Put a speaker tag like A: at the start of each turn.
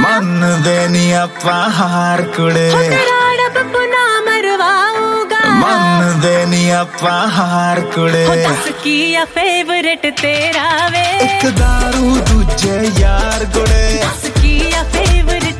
A: ਮੰਨਦੇ ਨਹੀਂ ਆਪਾਂ ਹਾਰ ਕੁੜੇ
B: ਤੇਰਾ ਰੱਬ ਪੁਨਾ ਮਰਵਾਊਗਾ
A: ਮੰਨਦੇ ਨਹੀਂ ਆਪਾਂ ਹਾਰ ਕੁੜੇ
B: ਦੱਸ ਕੀ ਆ ਫੇਵਰਿਟ ਤੇਰਾ ਵੇ
A: ਇੱਕ ਦਾਰੂ ਦੂਜੇ ਯਾਰ ਕੁੜੇ
B: ਦੱਸ ਕੀ ਆ ਫੇਵਰਿਟ